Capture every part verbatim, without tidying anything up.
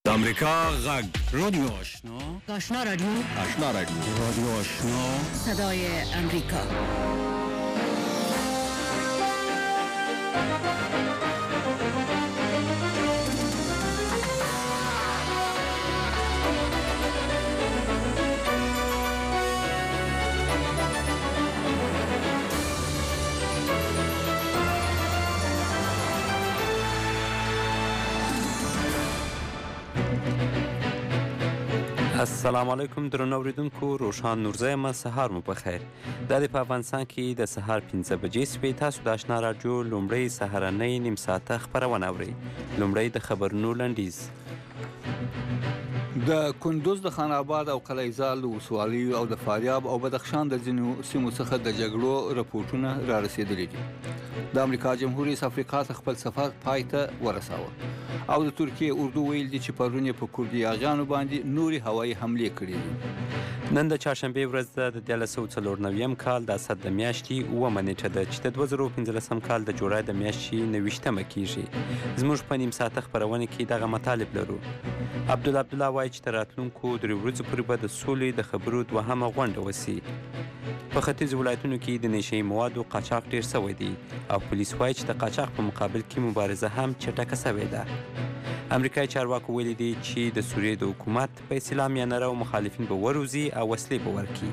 د امریکا غږ رادیو آشنا آشنا رادیو آشنا رادیو رادیو آشنا صدای امریکا. السلام علیکم درنو اوریدونکو، روشان نورزی یم. سهار مو بخیر. دا د په افغانستان کې د سهار پنځه بجې شوې. تاسو د آشنا راډیو لومړی سهارنۍ نیم ساعته خپرونه اورئ. لومړی د خبرونو لنډیز. د کندوز د خان آباد او قلعه زال د ولسوالیو او د فاریاب او بدخشان د ځینو سیمو څخه د جګړو رپورټونه را رسېدلي دي. د امریکا جمهور رئیس افریقا ته خپل سفر پای ته ورساوه او د ترکیې اردو ویل دي چې پرون یې په کردي یاغیانو باندې نورې هوایي حملې کړې دي. نن د چهارشنبې ورځ ده، د دیارلس سوه څلور نویم کال د اسد د میاشتې اوومه نیټه ده چې د دوه زره پنځلسم کال د جولای د میاشتې نویشتمه کیږي. زموږ په نیم ساعته خپرونه کې دغه مطالب لرو. عبدالله عبدالله وایي چې تر راتلونکو درې ورځو پورې به د سولې د خبرو دوهمه غونډه وسي. په ختیځو ولایتونو کې د نشهیي موادو قاچاق ډېر سوی دی او پولیس وایي چې د قاچاق په مقابل کې مبارزه هم چټکه سوې ده. امریکایي چارواکو ویلي دي چې د سوریې د حکومت په اسلام میانره او مخالفین به وروزي او وسلې به ورکړي.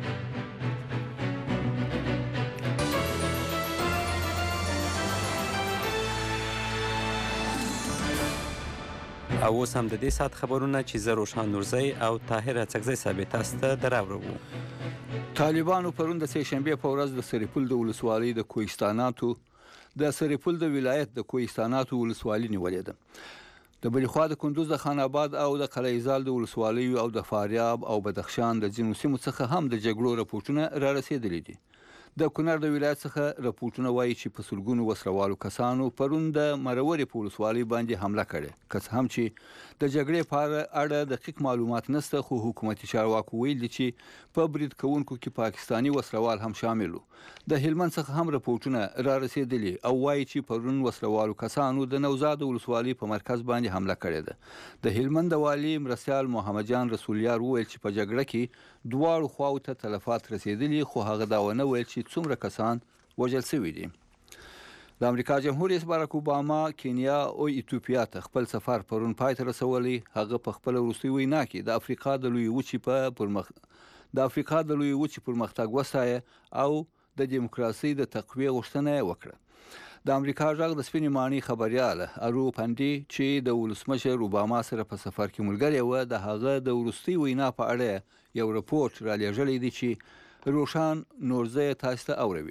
او اوس هم د دې ساعت خبرونه چې زه روشان نورزی او طاهر اڅکزی صاحب تاسو ته دراوړو. طالبانو پرون د سهشنبې په ورځ د سرپل د ولسوالۍ د کوهستاناتو د سرپل د ولایت د کوهستاناتو ولسوالۍ نیولې ده. د بلې خوا د کندوز د خان آباد او د قلعه زال د ولسوالیو او د فاریاب او بدخشان د ځینو سیمو څخه هم د جګړو رپورټونه را رسېدلي دي. د کونړ د ولایت څخه رپورټونه وایي چې په سلګونو وسلوالو کسانو پرون د مرورې په ولسوالۍ باندې حمله کړې، که څه هم چې د جګړې په اړه دقیق معلومات نشته، خو حکومتي چارواکو ویل دي چې په برید کوونکو کې پاکستاني وسلوال هم شامل وو. د هلمند څخه هم رپورټونه را رسېدلي او وایي چې پرون وسلوالو کسانو د نوزاد ولسوالۍ په مرکز باندې حمله کړې ده. د هلمند والي مرستیال محمد جان رسولیار وویل چې په جګړه کې دواړو خواو ته تلفات رسېدلي، خو هغه دا ونه ویل چې څومره کسان وژل شوي دي. د امریکا جمهور رئیس باراک اوباما کینیا او ایتوپیا ته خپل سفر پرون پای ته رسولی. هغه په خپل وروستۍ وینا کې د افریقا د لوی وچې په پرمخ د افریقا د لوی وچې پرمختګ وستایه او د دیموکراسۍ د تقویې غوښتنه یې وکړه. د امریکا غږ د سپینې ماڼۍ خبریاله ارو پنډي چې د ولسمشر اوباما سره په سفر کې ملګری وه، د هغه د وروستۍ وینا په اړه یو رپورټ را لېږلی دی چې روشان نورزی تاسو ته اوروي.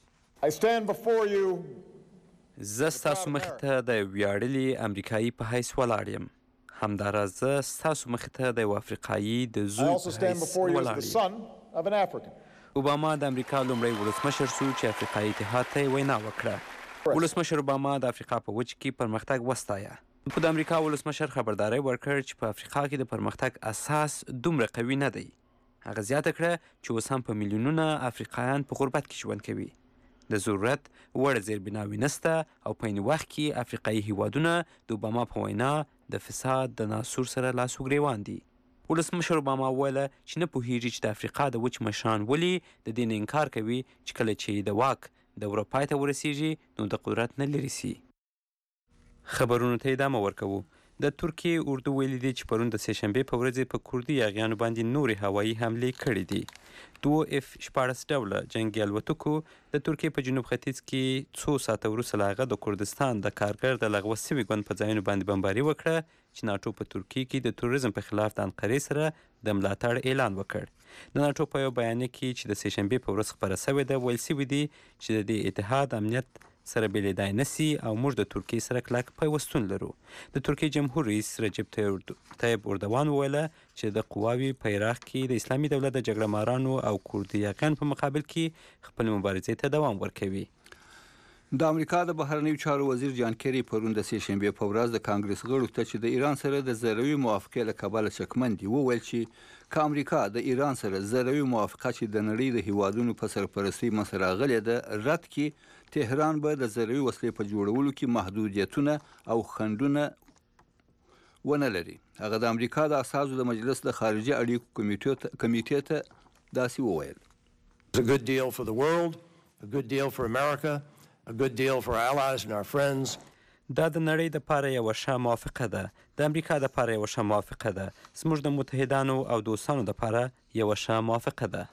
زه ستاسو مخې ته د ویاړلي امریکایي په حیث ولاړ یم. همداراز زه ستاسو مخې ته د یو افریقایي د زوی په حیث ولاړ یم. اوباما د امریکا لومړی ولسمشر شو چې افریقایي اتحاد ته یې وینا وکړه. ولسمشر اوباما د افریقا په وچ کې پرمختګ وستایه. په د امریکا ولسمشر خبرداری ورکړ چې په افریقا کې د پرمختګ اساس دومره قوي نه دی. هغه زیاته کړه چې اوس هم په میلیونونه افریقایان په غربت کې ژوند کوي. د ضرورت وړ زیربناوې نشته او په عین وخت کې افریقایي هیوادونه د اوباما په وینا د فساد د ناسور سره لاس و ګرېوان دي. ولسمشر اوباما وویله چې نه پوهیږي چې د افریقا د وچ مشران ولې د دې نه انکار کوي چې کله چې د واک دوره پای ته ورسیږي نو د قدرت نه لرې سي. خبرونو ته ادامه ورکوو. د ترکیې اردو ویلي دي چې پرون د سهشنبې په ورځ په کردي یاغیانو باندې نورې هوایي حملې کړې دي. دوه اف شپاړس ډوله جنګي الوتکو د ترکیې په جنوب ختیځ کې څو ساعته وروسته له هغه د کردستان د کارګر د لغوه سوي ګوند په ځایونو باندې بمباري وکړه چې ناټو په ترکیې کې د تروریزم په خلاف د انقرې سره د ملاتړ اعلان وکړ. د ناټو په یو بیانیه کې چې د سهشنبې په ورځ خپره سوې ده ویل سوي دي چې د دې اتحاد امنیت سره بېلېدای نسي او موږ د ترکیې سره کلک پیوستون لرو. د ترکیې جمهور رئیس رجب طیب اردوان وویله چې د قواوي په عراق کې د اسلامي دولت د جګړه مارانو او کردي یاغیانو په مقابل کې خپل مبارزې ته دوام ورکوي. د امریکا د بهرنیو چارو وزیر جان کیری پرون د سهشنبې په ورځ د کانګرس غړو ته چې د ایران سره د زروي موافقې له کبله شکمن دي وویل چې که امریکا د ایران سره زروي موافقه چې د نړۍ د هیوادونو په سرپرستۍ منځته راغلې ده رد کړي، تهران به د زروي وسلې په جوړولو کې محدودیتونه او خنډونه ونه لري. هغه د امریکا د اساسو د مجلس د خارجي اړیکو کمیټې ته داسې وویل: It's a good deal for the world, a good deal for America, a good deal for our allies and our friends. دا د نړۍ د پاره یو ښه موافقه ده، د امریکا د پاره یو ښه موافقه ده، زموږ د متحدانو او دوستانو د پاره یو ښه موافقه ده.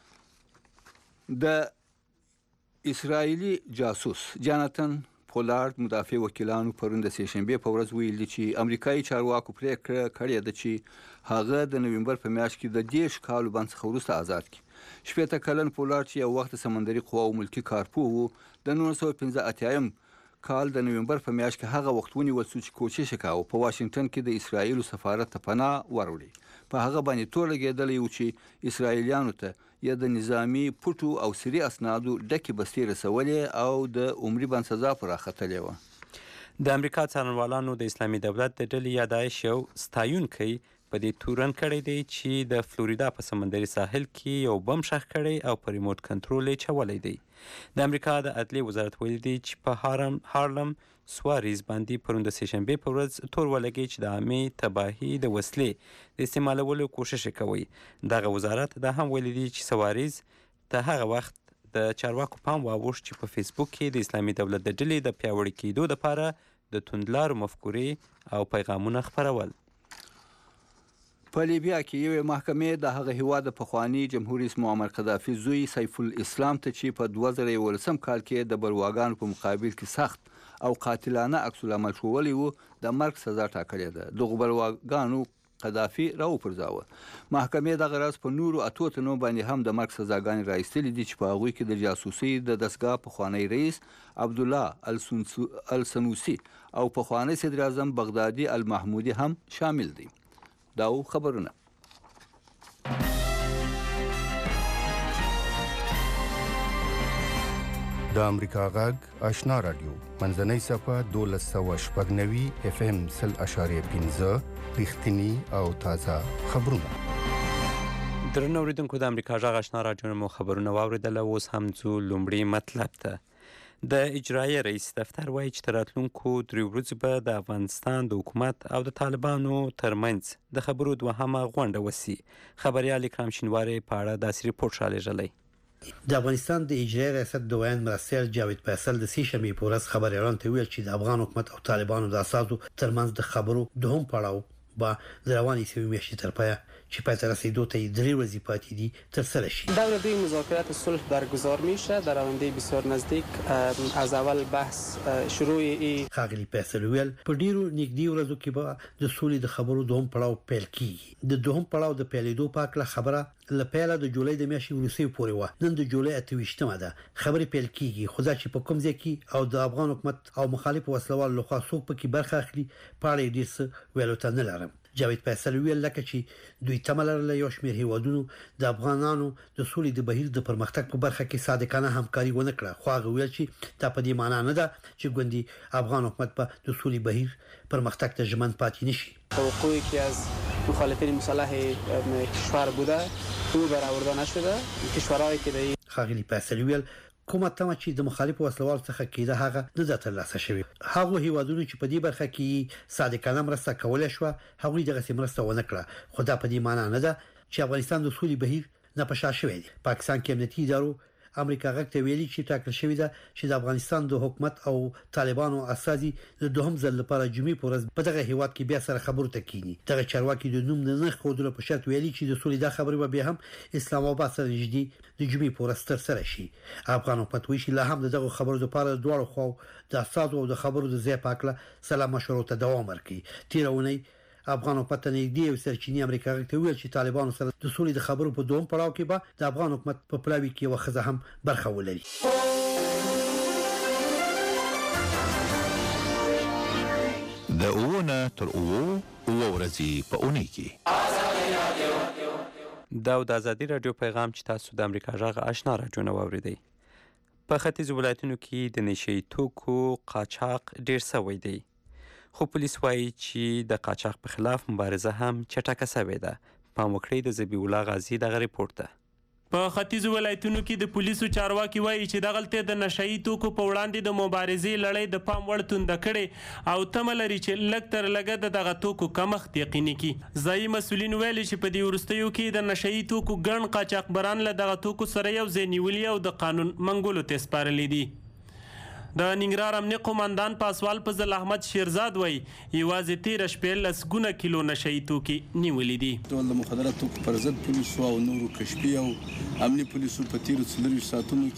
د اسرائیلي جاسوس جاناتان پولارد مدافع وکیلانو پرون د سهشنبه په ورځ ویلي چې امریکایي چارواکو پریکړه کړې ده چې هغه د نومبر په میاشت کې د دیش کالو بند څخه وروسته آزاد کړي. شپېته کلن پولارد چې یو وخت سمندري قواو ملکی کارپو و، د نولس سوه پنځه اتیا کال د نومبر په میاشت کې هغه وخت ونیول شو چې کوشش وکاو په واشنگټن کې د اسرائیلو سفارت ته پناه وروړي. په هغه باندې تور لګېدلی و چې اسرائیلیانو ته یا د نظامی پټو او سری اسنادو ډکې بستې رسولې او د عمري بند سزا پر راختلې وه. د امریکا څارنوالانو د اسلامي دولت د ډلې یا داعش یو ستایونکی په دې تورن کړی دی چې د فلوریدا په سمندري ساحل کې یو بم ښخ کړی او په ریموټ کنټرول یې چولی دی. د امریکا د عدلیې وزارت ویلي دی چې په هارم هارلم سواریز باندې پرون د سهشنبې په ورځ تور ولګی چې د عامې تباهي د وسلې د استعمالولو کوشش کوي. دغه وزارت دا هم ویلي دی چې سواریز ته هغه وخت د چارواکو پام واوښت چې په فیسبوک کې د اسلامي دولت د ډلې د پیاوړي کېدو لپاره د توندلارو مفکورې او پیغامونه خپرول. په لیبیا کې یوې محکمې د هغه هیواد د پخواني جمهور رئیس معمر قذافي زوی سیف الاسلام ته چې په دوه زره یولسم کال کې د برواګانو په مقابل کې سخت او قاتلانه عکس العمل ښوولی و، د مرګ سزا ټاکلې ده. دغو برواګانو قذافي راوپرځاوه. محکمې دغه راز په نورو اتو تنو باندې هم د مرګ سزاګانې راایستلې دي چې په هغوی کې د جاسوسۍ د دستګاه پخوانی رئیس عبدالله السنوسي او پخوانی صدر اعظم بغدادي المحمودي هم شامل دي. دا خبرونه د امریکا غږ آشنا رادیو منځنۍ صفحه دولس سوه شپږ نوي اف ام سل اشاریه پنځه رښتینی او تازه خبرونه. درنو اوریدونکو د امریکا غږ آشنا رادیو مو خبرونه واوریدل. اوس هم ځو لومړی مطلب ته. د اجرایه رئیس دفتر وایي چې تر راتلونکو دریو ورځو به د افغانستان د حکومت او د طالبانو ترمنځ د خبرو دوهمه غونډه وسي. خبریال اکرام شینواری په اړه داسې ریپورت رالیږلی. د افغانستان د اجرایه ریاست د ویان مرستیال جاوید فیصل د سهشنبې په ورځ خبریالانو ته ویل چې د افغان حکومت او طالبانو د اساسو ترمنځ د خبرو دوهم پړاو با د روانې سوي میاشتې تر پایه چې پای ته رسیدو ته درې ورځې پاتې دي ترسره شي. دوره مذاکرات صلح برگزار میشه در آینده بسیار نزدیک. از اول بحث شروع ای خاغلی فیصل ویل په ډیرو نږدې ورځو کې به د سولې د خبرو دوهم پړاو پیل کیږي. د دوهم پړاو د پیلېدو په اړه خبره لپاره د جولای د میاشتې وروستۍ پورې و. نن د جولای اته ویشتمه ده. خبرې پیل کیږي خو دا چې په کوم ځای کې او د افغان حکومت او مخالف وسلوال لخوا څوک پکې برخه اخلي په اړه ډیر څه ویلو ته نه لرم. جاوید فیصل ویل لکه چې دوی تملر له یو شمېر هیوادونو د افغانانو د سولې د بهیر د پرمختګ په برخه کې صادقانه همکاري ونه کړه. خو هغه ویل چې دا په دې معنی نه ده چې ګوندی افغان حکومت په د سولې بهیر پرمختګ ته ژمن پاتې نشي. توقعی که از مخالفین مسلح کشور بوده او برآورده نشده. کشورهایی که در خاغلی فیصل ویل کومه تمه چې د مخالف وسلوال څخه کېده هغه نه ده ترلاسه شوې. هغه هیوادونو چې په دې برخه کې صادقانه مرسته کولای شو هغوی دغه مرسته ونه کړه. خو دا په دې معنی نه ده چې افغانستان د سولې بهیر نه پشا شوی دی. پاکستان کې امنیتي ادارو امریکا غږ ته ویلي چې ټاکل شوی ده چې د افغانستان د حکومت او طالبانو اساسي د دوهم ځل لپاره جمعې په ورځ په دغه هیواد کې بیا سره خبرو ته کینی. دغه چارواکي د نوم نه خودلو په شرط ویلي چې د سولې د خبرې به بیا هم اسلام آباد سره نږدې د جمعې په ورځ تر سره شي. افغان حکومت وایي چې لا هم دغه خبرو لپاره دواړو خو د اساسو او د خبرو د ځای پاکله سلام مشورو ته دوام ورکړي. تیرونی افغان حکومت ته نږدې او سرچینی امریکا ته ویل چې طالبانو سره د سولې د خبرو په دوم پړاو کې به د افغان حکومت په پلاوي کې وخزه هم برخه ولري. د اوونه تر اوو اوو ورځې په اونۍ کې دا د ازادي رادیو پیغام چې تاسو د امریکا غږ آشنا رادیو نو اوریدئ. په ختیځ ولایتونو کې د نشئی توکو قاچاق ډیر سوی دی. خو پولیس وایي چې د قاچاق په خلاف مبارزه هم چټکه سوې ده. پام وکړئ د ذبیح الله غازي دغه ریپورت ده. په ختیځو ولایتونو کې د پولیسو چارواکي وایي چې دغلته د نشهیي توکو په وړاندې د مبارزې لړۍ د پام وړ تونده کړې او تمه لري چې لږ تر لږه د دغه توکو کمښت یقیني کړي. ځایي مسؤلین ویلي چې په دې وروستیو کې د نشهیي توکو ګڼ قاچاقبران له دغه توکو سره یو ځای نیولي او د قانون منګولو ته سپارلي دي. د ننګرهار امنیه قومندان پاسوال فضل احمد شیرزاد وایي یوازې تیره شپې لسګونه کیلو نشهیي توکي نیولي دي. ټول د مخدره توکو پر ضد پولیسو او نورو کشفي او امني پولیسو په تیرو څلورویشت ساعتونو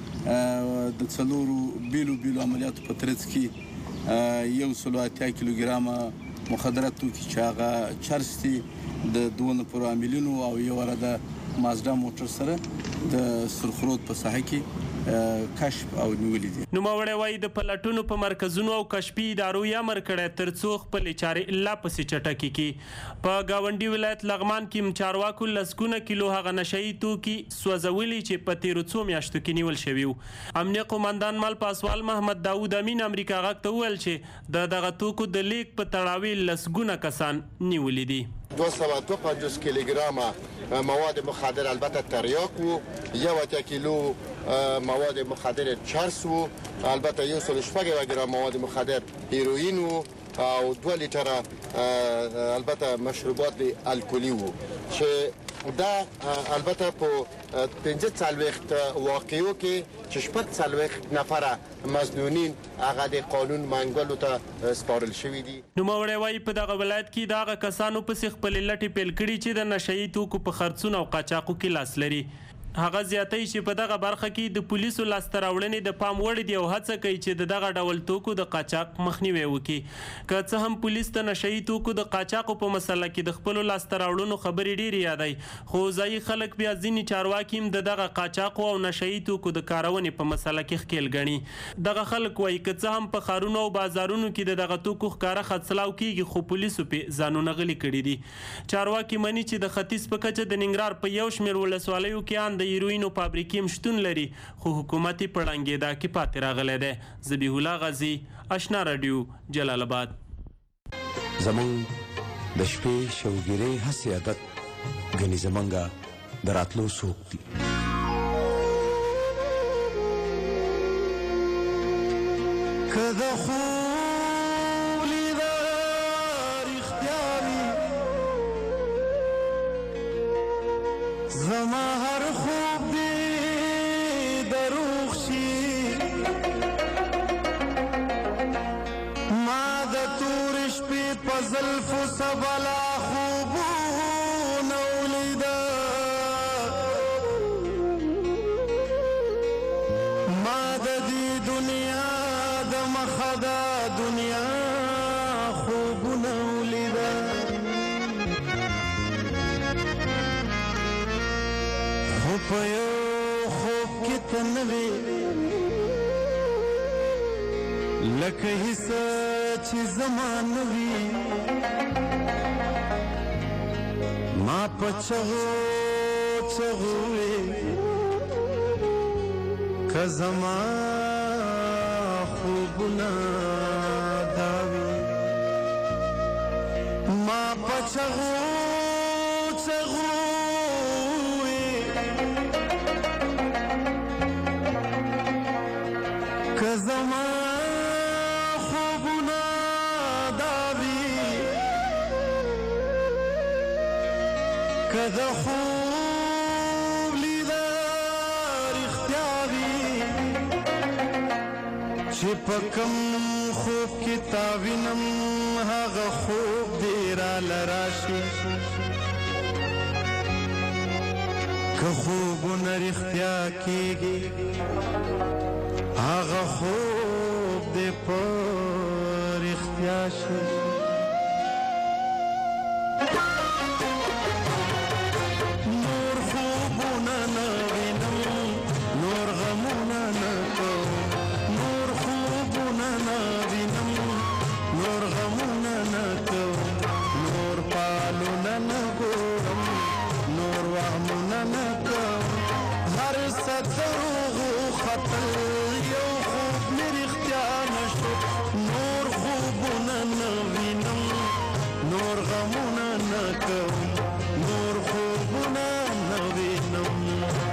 کې د څلورو بیلو بیلو عملیاتو په ترڅ کې یو سلو اتیا کیلوګرامه مخدره توکي چې هغه چرس دي د دوه نفرو عاملینو او یو واره د مازدا موټر سره د سرخرود په ساحه کې کشف او نیولې دي. نوموړی وایي د پلټونو په مرکزونو او کشفي ادارو یې امر کړی تر څو خپلې چارې لا پسې چټکې کړي. په ګاونډي ولایت لغمان کې چارواکو لسګونه کیلو هغه نشهیي توکي سوځولي چې په تیرو څو میاشتو کې نیول شوي وو. امنیه قومندان مال پاسوال محمد داود امین امریکا غږ ته وویل چې د دغه توکو د لیک په تړاو لسګونه کسان نیولي دي. دوه سوه دوه پنځوس کیلوګرامه مواد مخدر البته تریاک وو، یو اتیا کیلو مواد مخدر چرس وو، البته یو سل شپږ کیلوګرام مواد مخدر هیروئین وو او دوه لیټره البته مشروبات الکلی وو چې دا البته په پنځه څلوېښت واقعو کې چې شپږ څلوېښت نفره مظنونین هغه د قانون منګولو ته سپارل شوي دي. نوموړی وایي په دغه ولایت کې د هغه کسانو پسې خپلې لټې پیل کړي چې د نشهیي توکو په خرڅون او قاچاقو کې لاس لري. هغه زیاتوي چې په دغه برخه کې د پولیسو لاسته راوړنې د پام وړ دي او هڅه کوي چې د دغه ډول توکو د قاچاق مخنیوی وکړي. که څه هم پولیس د نشهیي توکو د قاچاقو په مسله کې د خپلو لاسته راوړنو خبرې ډېرې یادوي، خو ځایي خلک بیا ځینې چارواکي هم د دغه قاچاقو او نشهیي توکو د کارونې په مسله کې ښکیل ګڼي. دغه خلک وایي که څه هم په ښارونو او بازارونو کې د دغه توکو ښکاره خرڅلاو کیږي خو پولیسو پې ځانونه غلي کړي دي. چارواکي مني چې د ختیځ په کچه د ننګرهار په یو شمېر ولسوالیو کې ان د هیروینو فابریکې هم شتون لري خو حکومت یې په ړنګېدا کې پاتې راغلی دی. ذبیح الله غازي، اشنا راډیو، جلال آباد. زمونږ د شپې شوګیرې هسې عادت ګنې زمونږه د راتلو څوک دي. که د خوب لیده رښتیا وي زما هر خوب دې دروغ شي، ما د تورې شپې په زلفو سبلا خوبونه ولیده، ما د دې دنیا د مخه د دنیا خوبونه ولیده. خو په یو خوب کې ته نه وې لکه هیڅ چې زما نه وي، ما په چغو چغو وې که زما خوبونه دا وي، ما په چغو چغو که زما خوبونه دا وي، که د خوب لیده رښتیا وي چې په کوم خوب کې تا وینم هغه خوب دې راله راشي، که خوبونه رښتیا کېږي هغه خوب دې په رښتیا شي. نور خوبونه نه وینم، نور غمونه نه کوم، نور خوبونه نه وینم، نور غمونه نه کوم، نور پالونه نه ګورم، نور وهمونه نه کوم، هر څه دروغو خطل یو خوب مې رښتیا نشو، نور خوبونه نه وینم، نور غمونه نه کوم، نور خوبونه نه وینم.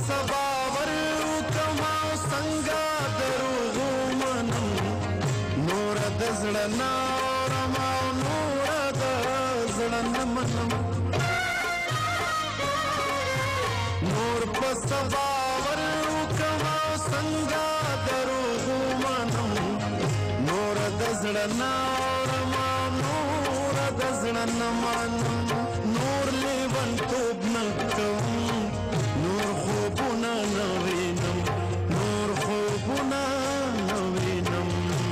سباور کما څنګه دروغو منم نور د زړه نه اورم او نور د زړه نه منم نور په سباور کما څنګه دروغو منم نور د زړه نه اورم او نور د زړه نه منم نور لیونتوب نه کوم نور خوبونه نه وینم نور خوبونه نه وینم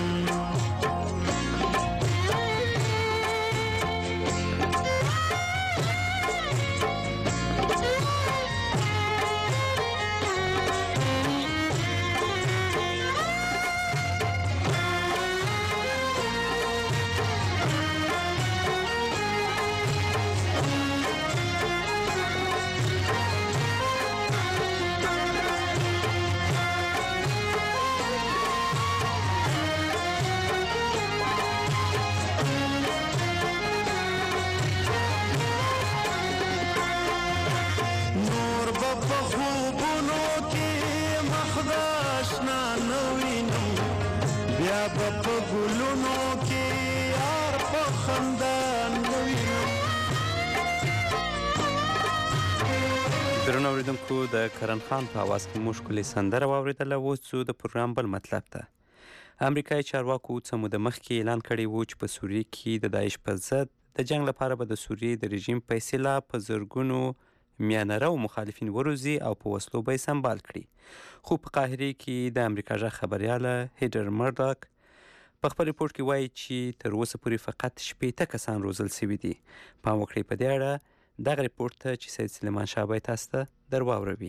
درنو اوریدونکو د کرن خان په اواز کې موږ ښکلې سندره واورېدله. اوس ځو د پروګرام بل مطلب ته. امریکایي چارواکو څه موده مخکې اعلان کړی و چې په سوریې کې د داعش په ضد د جنګ لپاره به د سوریې د رژیم پیسې لا په زرګونو میانه رو مخالفین وروزي او په وسلو به یې سمبال کړي. خو په قاهرې کې د امریکا غږ خبریاله هیډر مرډاک په خپل ریپورټ کې وایي چې تر اوسه پورې فقط شپېته کسان روزل سوي دي. پام وکړئ په دې اړه دغه ریپورټ ته چې سید سلیمان شاه باید تاسو ته در واوروي.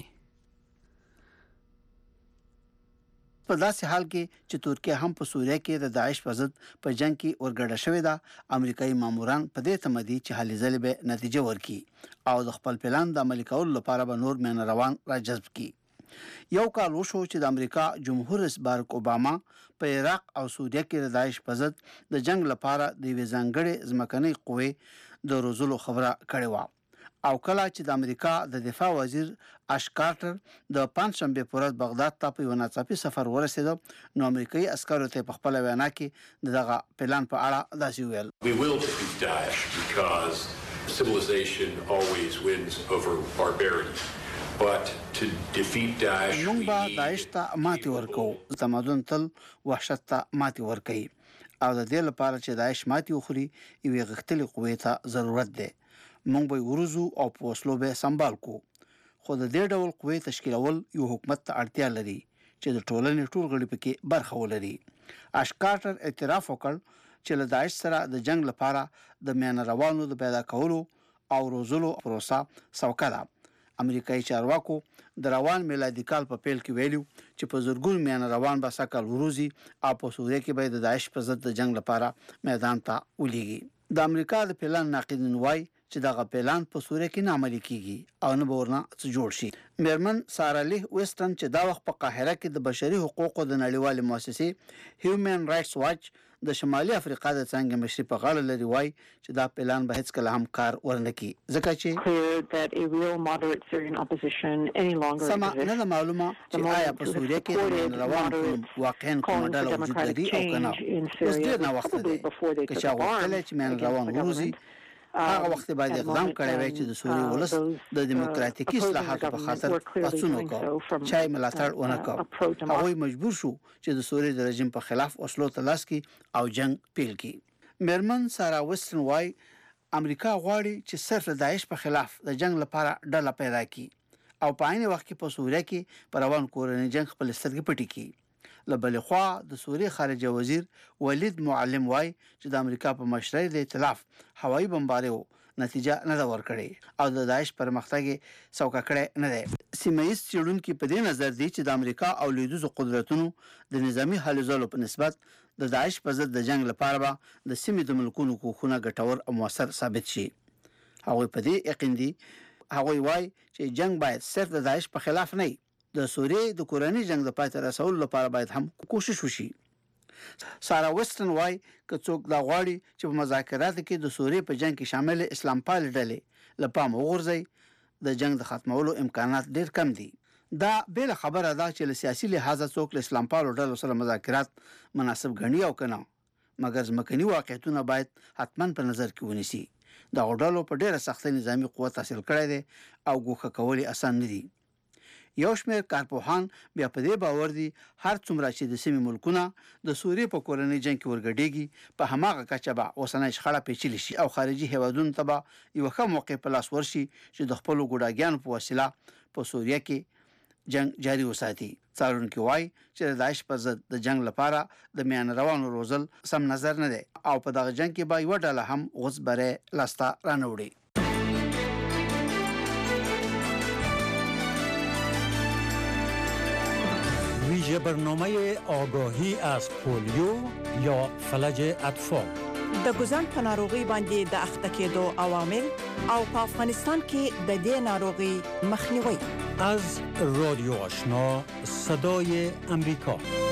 په داسې حال کې چې ترکیه هم په سوریه کې د داعش په ضد په جنگ کې ورګډه شوې ده، امریکایي ماموران په دې تمه دي چې هلې ځلې به نتیجه ورکړي او د خپل پلان د عملي کولو لپاره به نور میانه روان راجذب کړي. یو کال وشو چې د امریکا جمهور رئیس بارک اوباما په عراق او سوریه کې د داعش په ضد د جنگ لپاره د یوې ځانګړې ځمکنۍ قوې د روزلو خبره کړې وه. او کله چې د امریکا د دفاع وزیر اش کارټر د پنځشنبه په ورځ بغداد ته په یو ناڅاپي سفر ورسېد، نو امریکایي عسکرو ته په خپل وینا کې دغه پلان په اړه داسې ویل: We will defeat Daesh because civilization always wins over barbarity. But to defeat Daesh موږ به داعش ته ماتې ورکو. تمدن تل وحشت ته ماتې ورکوي او د دې لپاره چې داعش ماتې وخوري یوې غښتلې قوې ته ضرورت دی. موږ به ورزو او په وسلو به سمبال کو. خو د دې ډول قوې تشکیلول یو حکومت ته اړتیا لري چې د ټولنې ټول غړي پکې برخه ولري. اش کارټر اعتراف وکړ چې له داعش سره د جنگ لپاره د میانه روانو د پیدا کولو او روزلو پروسه سوکه ده. امریکایي چارواکو د روان میلادي کال په پیل کې ویلو چې په زرګونو میانه روان به سکل وروزي او په سوریه کې به د داعش په ضد د جنگ لپاره میدان ته ولېږي. د امریکا د پلان ناقدین وایي چې دغه پلان په سوریه کې نه عملي کیږي او نه به ورنه څه جوړ شي. میرمن سارا لیه ویسټن چې دا وخت په قاهره کې د بشري حقوقو د نړیوالې مؤسسې هیومن رائټس واچ د شمالي افریقا د څنګه مشري په غاړه لري وایي چې دا پلان به هیڅ کله هم کار ورنه کړي ځکه چې سمه نه ده معلومه چې آیا په سوریه کې د روان واقعا کومه ډله وجود لري او که نه. اوس ډېر ناوخته دی که چا غوښتلی چې میانه روان وروزي هغه وخت باید اقدام کړی وای چې د سوریې ولس د دیموکراتیکي اصلاحاتو په خاطر پاڅون وکړ، چا یې ملاتړ ونه کړ. هغوی مجبور شو چې د سوریې د رژیم په خلاف وسلو ته لاس کړي او جنگ پیل کړي. میرمن سارا ویسټن وایي امریکا غواړي چې صرف د داعش په خلاف د جنگ لپاره ډله پیدا کړي او په عین وخت کې په سوریه کې په روان کورني جنگ خپل سترګې پټې کړي. له بلې خوا د سوریې خارجه وزیر ولید معلم وایي چې د امریکا په مشرۍ د ائتلاف هوایي بمبارۍ نتیجه نه ده ورکړې او د داعش پرمختګ سوکه کړی نه دی. سیمه ییز څېړونکي په دې نظر دي چې د امریکا او لویدیځو قدرتونو د نظامي هلو ځلو په نسبت د داعش په ضد د جنگ لپاره به د سیمې د ملکونو کوښښونه ګټور او مؤثر ثابت شي. هغوی په دې یقین دي هغوی وایي چې جنگ باید صرف د داعش په خلاف نه وي، د سوریې د کورني جنگ د پای ته رسولو لپاره باید هم کوشش وشي. سارا ویسټن وایي که څوک دا غواړي چې په مذاکراتو کې د سوریې په جنگ کې شامل اسلام پالې ډلې له پامه وغورځي، د جنگ د ختمولو امکانات ډېر کم دي دا بل خبره ده چې له سیاسي لحاظ څوک له اسلام پالو ډلو سره مذاکرات مناسب غني او کنه، مګر ځمکني واقعیتونه باید حتما په نظر کې ونیسي. دا ډلو په ډیره سخت نظامی قوت حاصل کړی دی او ګوښه کول اسان نه دي. یو شمېر کارپوهان بیا په دې باور دي هر څومره چې د سیمې ملکونه د سوریې په کورنۍ جنگ کې ورګډېږي په هماغه کچه به اوسنۍ شخړه پیچلې شي او خارجي هیوادونو ته به یو ښه موقع په لاس ورشي چې د خپلو ګوډاګیانو په وسیله په سوریه کې جنگ جاری وساتي. څارونکي وایي چې د داعش پر ضد د جنگ لپاره د میان روانو روزل سم نظر نه دی او په دغه جنگ کې به یوه ډله هم غوڅ بری لاسته رانه وړي. ویژه برنامه آگاهی از پولیو یا فلج اطفال. د ګوزن په ناروغي باندې د اخته کېدو عوامل او په افغانستان کې د دې ناروغي مخنیوي. از رادیو آشنا صدای امریکا.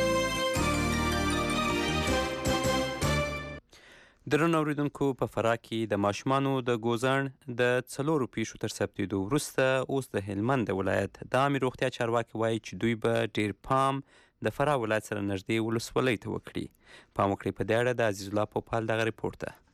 درنو اوریدونکو، په فراه کې د ماشومانو د ګوزن د څلورو پیښو تر ثبتېدو وروسته اوس د هلمند ولایت د عامې روغتیا چارواکي وایي چې دوی به ډیر پام د فراه ولایت سره نږدې ولسوالۍ ته وکړي. پام وکړئ په دې اړه د عزیز الله پوپال دغه ریپورټ ده.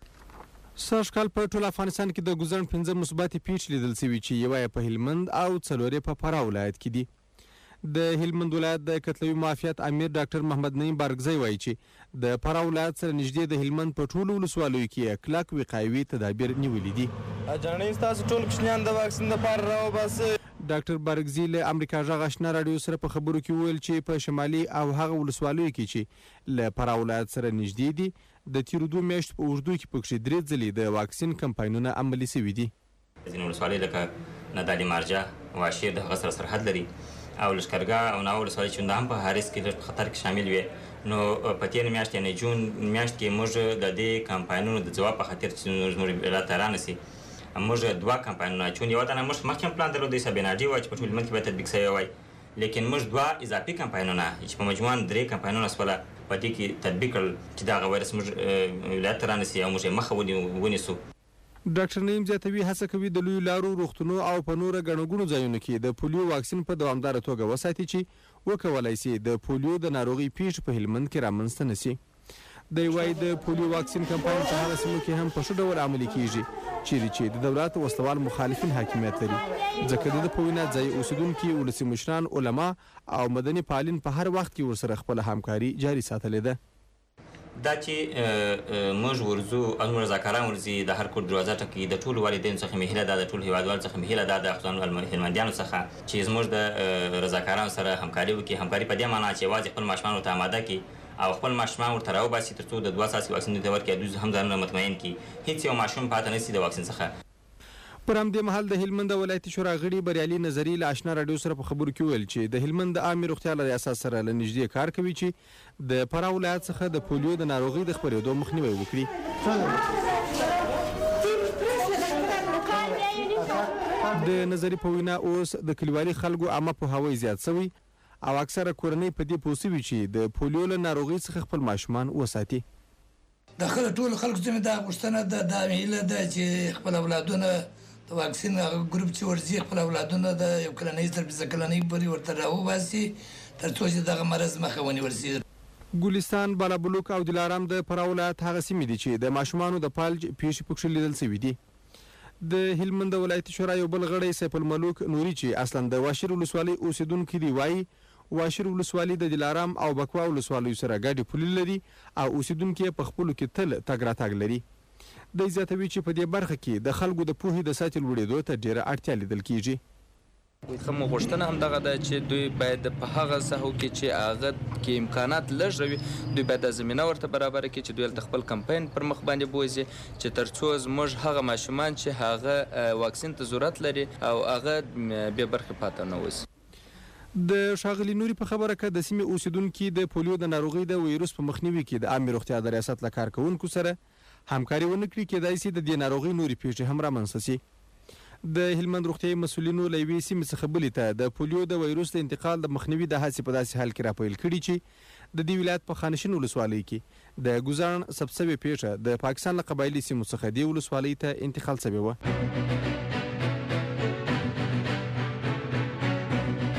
سږ کال په ټول افغانستان کې د ګوزن پنځه مثبتې پیښې لیدل شوي چې یوه یې په هلمند او څلور یې په فراه ولایت کې دي. د هلمند ولایت د کتلوي معافیت امیر ډاکټر محمد نعیم بارګزی وایي چې د فراه ولایت سره نږدې د هلمند په ټولو ولسوالیو کې کلک وقایوي تدابیر نیولي دي. جانې ستاسو ټول کوچنیان د واکسین لپاره راوباسئ. ډاکټر بارګزی له امریکا غږ آشنا راډیو سره په خبرو کې وویل چې په شمالي او هغه ولسوالیو کې چې له فراه ولایت سره نږدې دي د تیرو دوه میاشتو په اوږدو کې پکښې درې ځلې د واکسین کمپاینونه عملي شوي دي. ځینې ولسوالۍ لکه نادعلي مارجه واشیر د هغه سره سرحد لري او لښکرګاه او ناوه ولسوالۍ چې هم په حارس کې خطر کې شامل وي. نو په تېره میاشت یعنې جون میاشت کې موږ د دې کمپاینونو د ځواب په خاطر چې زموږ ولایت ته رانسي موږ دوه کمپاینونه چون یوه دانه موږ مخکې هم پلان درلود سابیناډي وایي چې په ټول هلمند کې باید تطبیق سوی وای، لیکن موږ دوه اضافي کمپاینونه چې په مجموعاً درې کمپاینونه شوله په دې کې تطبیق کړل چې دغه وایرس موږ ولایت ته رانسي او موږ یې مخه ونیسو. ډاکټر نعیم زیاتوي هڅه کوي د لویو لارو، روغتونو او په نوره ګڼو ګوڼو ځایونو کې د پولیو واکسین په دوامداره توګه وساتي چې وکولای شي د پولیو د ناروغۍ پیښې په هلمند کې رامنځته نه شي. دی وایي د پولیو واکسین کمپاین په هغه سیمو کې هم په ښه ډول عملي کیږي چیرې چې د دولت وسلوال مخالفین حاکمیت لري، ځکه د ده په وینا ځای اوسیدونکي ولسي مشران، علما او مدني فعالین په هر وخت کې ورسره خپله همکاري جاري ساتلې ده. دا چې موږ ورځو او موږ رضاکاران ورځي د هر کور دروازه ټکوي، د ټولو والدینو څخه مې هیله ده، د ټولو هیوادوالو څخه مې هیله ده د خپلو هلمندیانو څخه چې زموږ د رضاکارانو سره همکاري وکړي. همکاري په دې معنا چې یوازې خپل ماشومان ورته آماده کړي او خپل ماشومان ورته راوباسي تر څو د دوه څاڅکي واکسین ته ورکړي، دوی هم ځانونه مطمئن کړي هیڅ یو ماشوم پاتې نه شي د واکسین څخه. پر همدې مهال د هلمند ولایتي شورا غړي بریالي نظري له آشنا راډیو سره په خبرو کې ویل چې د هلمند د عامې روغتیا له ریاست سره له نږدې کار کوي چې د فراه ولایت څخه د پولیو د ناروغۍ د خپرېدو مخنیوی وکړي. د نظري په وینا اوس د کلیوالي خلکو عامه پوهاوی زیات شوی او اکثره کورنۍ په دې پوه شوي چې د پولیو له ناروغۍ څخه خپل ماشومان وساتي. د ټولو خلکو ځینې دا غوښتنه ده، دا مې هیله ده چې خپل اولادونه د واکسین هغه ګروپ چې ورځي خپل اولادونه د یو کلنۍ تر پنځه کلنۍ پورې ورته راوباسي تر څو چې دغه مرض مخه ونیول شي. ګلستان، بالابلوک او دلارام د فراه ولایت هغه سیمې دي چې د ماشومانو د فالج پیښې پکښې لیدل شوي دي. د هلمند ولایتي شورا یو بل غړی سیف الملوک نوري چې اصلا د واشیر ولسوالۍ اوسیدونکي دي وایي واشیر ولسوالۍ د دلارام او بکوا ولسوالیو سره ګډې پولې لري او اوسیدونکي په خپلو کې تل تګ راتګ لري. دی زیاتوي چې په دې برخه کې د خلکو د پوهې د سطحې لوړېدو ته ډېره اړتیا لیدل کیږي. خمو غوښتنه همدغه ده چې دوی باید په هغه ساحو کې چې هغه کې امکانات لږ وي دوی باید د زمینه ورته برابره کړي چې دوی هلته خپل کمپاین پر مخ باندې بوځي چې تر څو زموږ هغه ماشومان چې هغه واکسین ته ضرورت لري او هغه بې برخې پاتې نه اوسي. د ښاغلي نوري په خبره که د سیمې اوسیدونکي د پولیو د ناروغۍ د ویروس په مخنیوي کې د عامې روغتیا د ریاست له کارکوونکو سره همکاري ونه کړي کېدای شي د دې ناروغۍ نورې پیښې هم رامنځته شي. د هلمند روغتیایي مسؤلینو له یوې سیمې څخه بلې ته د پولیو د ویروس د انتقال د مخنیوي د هڅې په داسې حال کې راپیل کړي چې د دې ولایت په خانشین ولسوالۍ کې د ګوزان ثبت شوې پیښه د پاکستان له قبایلي سیمو څخه دې ولسوالۍ ته انتقال شوې وه.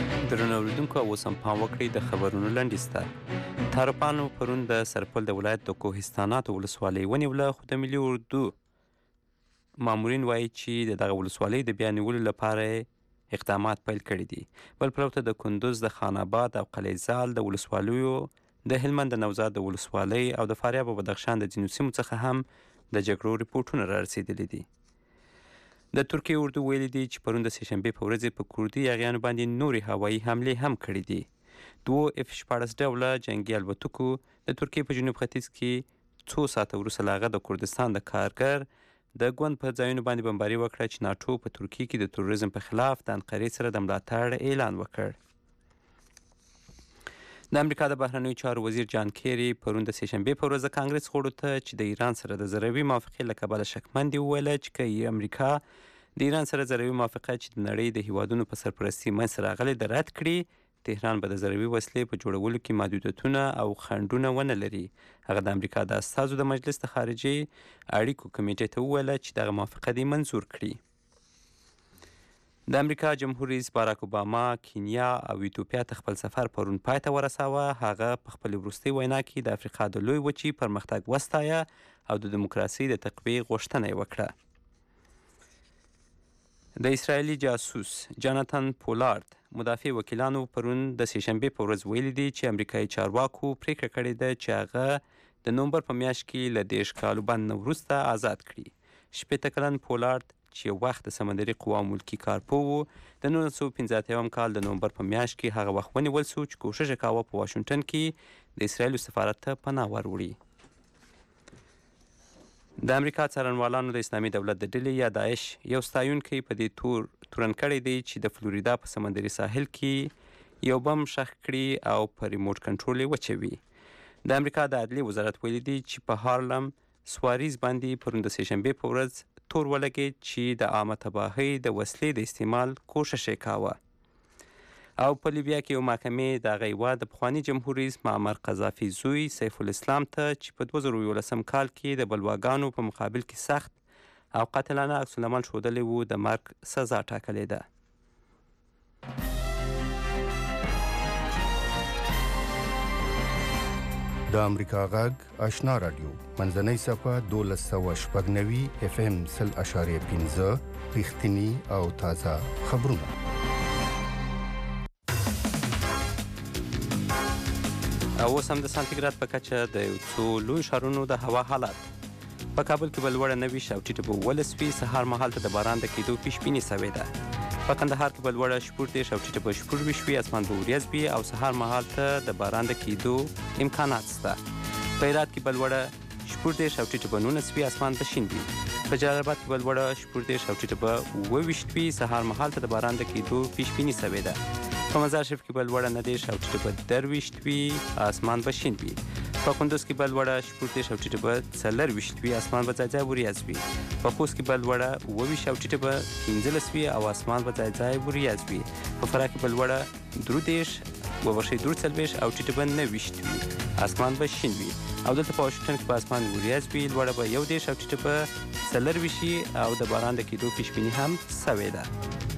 اوریدونکو اوس هم پام وکړئ د خبرونو لنډیز ته. طالبانو پرون د سرپل د ولایت د کوهستانات ولسوالۍ ونیوله، خو د ملي اردو مامورین وایي چې د دغه ولسوالۍ د بیا نیولو لپاره اقدامات پیل کړي دي. بل پلو ته د کندوز د خان آباد او قلعه زال د ولسوالیو، د هلمند د نوزاد د ولسوالۍ او د فاریاب او بدخشان د ځینو سیمو څخه هم د جګړو ریپورټونه را رسېدلي دي. د ترکیې اردو ویلي دي چې پرون د سهشنبې په ورځ په کوردي یاغیانو باندې نورې هوایي حملې هم کړي دي. دوو اف شپاړس ډوله جنګي الوتکو د ترکیې په جنوب ختیځ کې څو ساعته وروسته له هغه د کردستان د کارګر د ګوند په ځایونو باندې بمباري وکړه چې ناټو په ترکیې کې د تروریزم په خلاف د انقرې سره د ملاتړ اعلان وکړ. د امریکا د بهرنیو چارو وزیر جان کیری پرون د سهشنبې په ورځ د کانګرس غړو ته چې د ایران سره د ضروي موافقې له کبله شکمن دي وویله چې که امریکا د ایران سره ضروي موافقه چې د نړۍ د هیوادونو په سرپرستي منځته راغلې د رد کړي، تهران به د ضروي وسلې په جوړولو کې محدودیتونه او خنډونه ونه لري. هغه د امریکا د استازو د مجلس د خارجي اړیکو کمیټې ته وویله چې دغه موافقه دې منظور کړي. د امریکا جمهور رئیس باراک اوباما کینیا او ایتوپیا ته خپل سفر پرون پای ته ورساوه. هغه په خپل وروستۍ وینا کې د افریقا د لوی وچې پرمختګ وستایه او د دیموکراسۍ د تقویې غوښتنه یې وکړه. د اسرائیلي جاسوس جاناتان پولارد مدافع وکیلانو پرون د سهشنبې په ورځ ویلي دي چې امریکایي چارواکو پریکړه کړې ده چې هغه د نومبر په میاشت کې له دېرش کالو بند نه وروسته آزاد کړي. شپېته کلن پولارد چې یو وخت د سمندري قواو ملکي کارپوه و، د نولس سوه پنځه اتیایم کال د نومبر په میاشت کې هغه وخت ونیول سو چې کوښښ یې کاوه په واشنګټن کې د اسرائیلو سفارت ته پناه ور وړي. د امریکا څارنوالانو د اسلامي دولت د ډلې یا داعش یو ستایونکی په دې تور تورن کړی دی چې د فلوریدا په سمندري ساحل کې یو بم ښخ کړي او په ریموټ کنټرول یې وچوي. د امریکا د عدلیې وزارت ویلي دی چې په هارلم سواریز باندې پرون د سهشنبې په ورځ تور ولګېد چې د عامه تباهۍ د وسلې د استعمال کوښښ یې کاوه. او په لیبیا کې یو محکمې د هغه هیواد د پخواني جمهور رئیس معمر قذافي زوی سیف الاسلام ته چې په دوه زره یولسم کال کې د بلواګانو په مقابل کې سخت او قاتلانه عکس العمل ښودلی و د مرګ سزا ټاکلې ده. د امریکا غږ آشنا رادیو منځنۍ صفه دولس سوه شپږ نوي اف ام سل اشاریه پنځه رښتیني او تازه خبرونه. اوس هم د سانتیګراد په کچه د یو څو لوی ښارونو د هوا حالات. په کابل کې به لوړه نوي شي او ټیټه به اوولس وي. سهار مهال ته د باران د کېدو پیشبیني سوې ده. په کندهار کې به لوړه شپږ دېرش او ټیټه به شپږ ویشت وي. اسمان به وریځ وي او سهار مهال ته د باران د کېدو امکانات شته. په هرات کې به لوړه شپږ دېرش او ټیټه به نولس وي. اسمان به شین وي. په جلال آباد کې به لوړه شپږ دېرش او ټیټه به اووه ویشت وي. سهار مهال ته د باران د کېدو پیشبیني سوې ده. په مزار شریف کې به لوړه نهه دېرش او ټیټه به درویشت وي. اسمان به شین وي. په کندوز کې به لوړه شپږ دېرش او ټیټه به څلرویشت وي. اسمان به ځای ځای وریځ وي. په خوست کې به لوړه اووه ویشت او ټیټه به پنځلس وي او اسمان به ځای ځای وریځ وي. په فراه کې به لوړه درې دېرش وبښئ درې څلوېښت او ټیټه به نهه ویشت وي. اسمان به شین وي. او دلته په واشنګټن کې به اسمان وریځ وي. لوړه به یو دېرش او ټیټه به څلرویشت وي او د باران د کېدو پیشبیني هم سوې ده.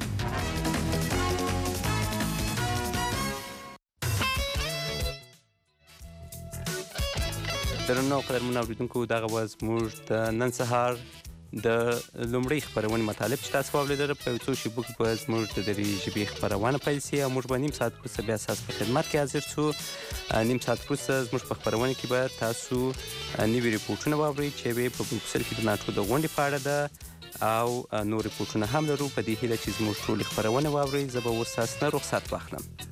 درنو قدرمنو اورېدونکو، دغه وه زموږ د نن سهار د لومړۍ خپرونې مطالب چې تاسو واورېدل. په یو څو شېبو کې به زموږ د درې ژبې خپرونه پیل سي او موږ به نیم ساعت وروسته بیا ستاسو په خدمت کې حاضر سو. نیم ساعت وروسته زموږ په خپرونه کې به تاسو نوي ریپورټونه واورئ چې یوې په بروکسل کې د ناټو د غونډې په اړه ده او نور ریپورټونه هم لرو. په دې هیله چې زموږ ټولې خپرونه واورئ. زه به اوس تاسو نه رخصت واخلم.